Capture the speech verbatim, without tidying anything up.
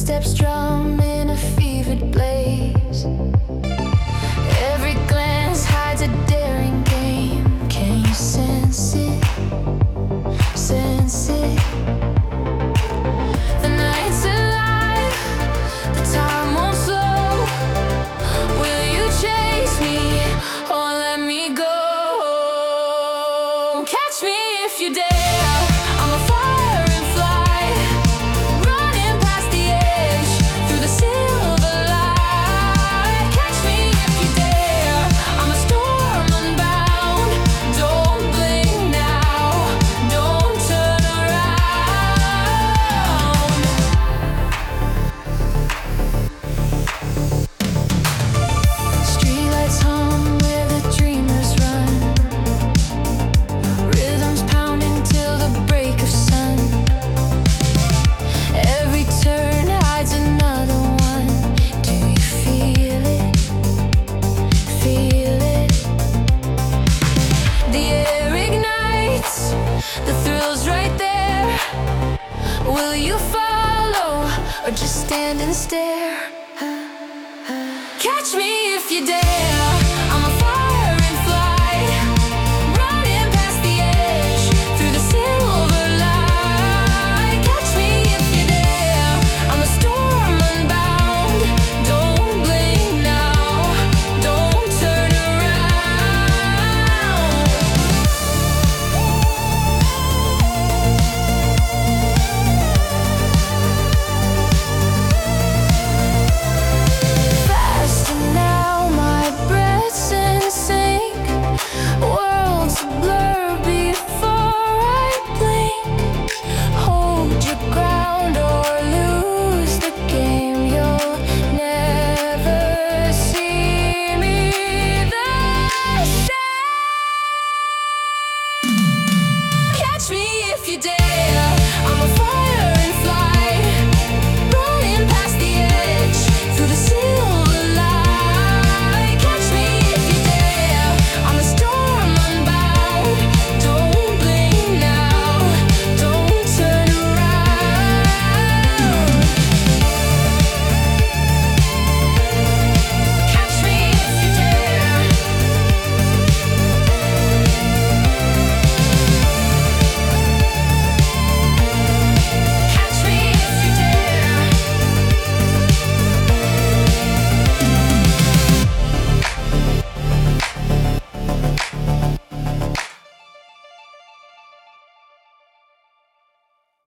footsteps drum in a fevered blaze. Every glance hides a daring game. Can you sense it? Sense it? The night's alive, the time won't slow. Will you chase me or let me go? Catch me if you dare. I'm a fire and fly, running past the edge through the silver light. Catch me if you dare. I'm a storm unbound. Don't blink now, don't turn around. Streetlights hum where the dreamers run. Rhythms pounding till the break of sun. Every turn hides another one. Do you feel it? Feel it? The air ignites, the thrill's right there. Will you follow or just stand and stare? Catch me if you dare.